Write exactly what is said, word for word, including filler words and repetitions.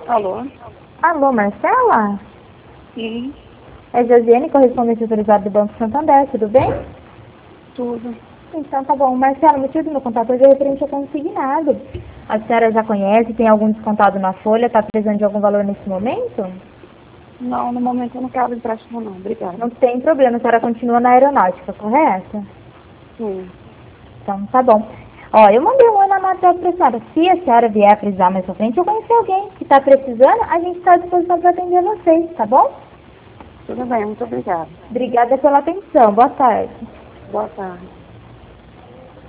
Alô? Alô, Marcela? Sim, É Josiane, correspondente autorizada do Banco Santander, tudo bem? tudo. Então tá bom. Marcela, o motivo do meu contato hoje é referente ao consignado. A senhora já conhece, tem algum descontado na folha, está precisando de algum valor nesse momento? Não, no momento eu não quero empréstimo não, obrigada. Não tem problema, a senhora continua na aeronáutica, correto? Sim, Então tá bom. Ó, eu mandei um oi na nota pra senhora. Se a senhora vier precisar mais pra frente, eu conhecer alguém que está precisando, a gente está à disposição para atender vocês, tá bom? tudo bem, muito obrigada. Obrigada pela atenção. Boa tarde. Boa tarde.